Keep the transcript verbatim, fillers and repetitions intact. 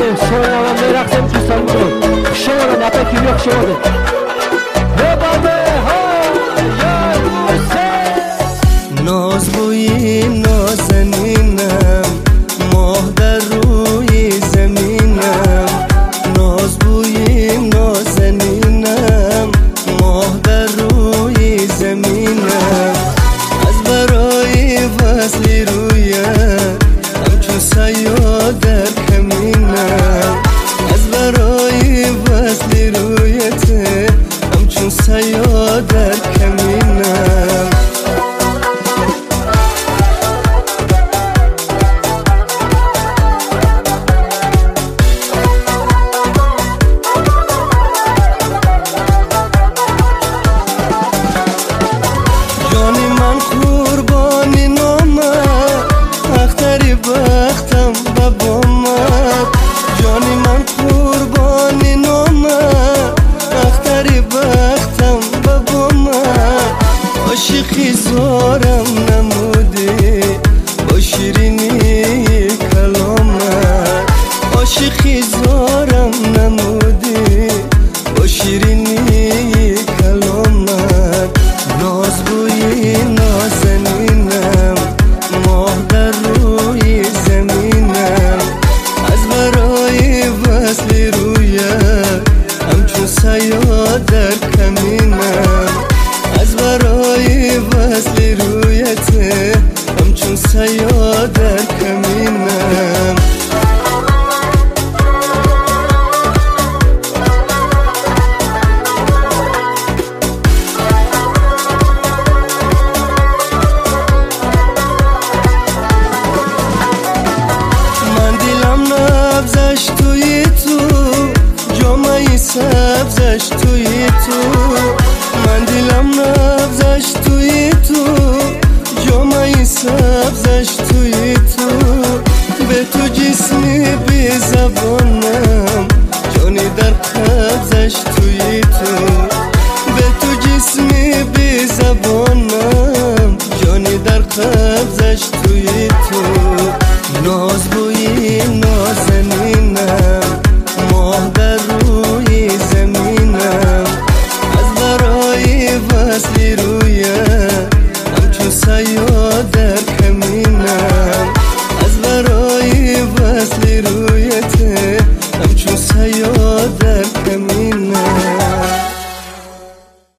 so'ynaman meroqsam chiqsam bu sho'ra napa kim yo'q sho'ra baba ha ya ناز بوی نازنینم ماه در روی زمینم ناز بوی نازنینم ماه در روی زمینم از برای وصلی رویت همچون سیاد در کمینم از برای وصلی رویت همچون سیاد در کمینم بختم بابامد جانی من قربانی نامد اختری بختم بابامد عاشقی زارم نمودی با شیرینی کلامت عاشقی زارم نمودی با شیرینی کلامت ناز بوی نازنینم ماه در روی زمینم از برای وصل رویت همچون سیاد در کمینم از برای وصل رویت همچون سیاد در کمینم سبزش توی تو جامعه سبزش توی تو من دلم نبزش توی تو جامعه سبزش توی تو به تو جسمی بی زبانم جانی در قبزش توی تو به تو جسمی بی زبانم